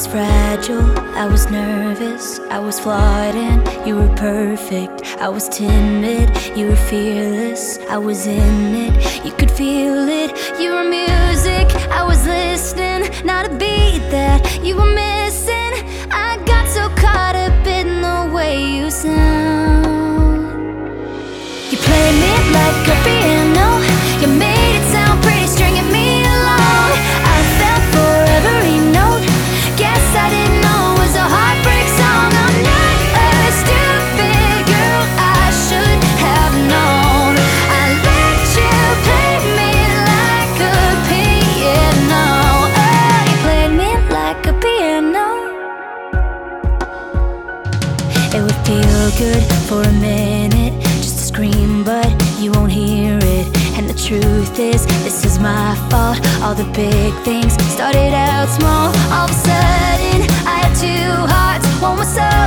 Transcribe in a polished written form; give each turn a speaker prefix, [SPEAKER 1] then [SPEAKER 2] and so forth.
[SPEAKER 1] was fragile, I was nervous, I was flawed and you were perfect. I was timid, you were fearless, I was in it, you could feel it. You were music, I was listening, not a beat that you were missing. I got so caught up in the way you sound. You played me like a piano, you made it sound pretty, stringing me along. I fell for every note, guess I didn't know it was a heartbreak song. I'm not a stupid girl, I should have known. I let you play me like a piano. Oh, you played me like a piano. It would feel good for a minute, just to scream, but you won't hear it. And the truth is, this is my fault. All the big things started out small. All of a sudden, I had two hearts. One was so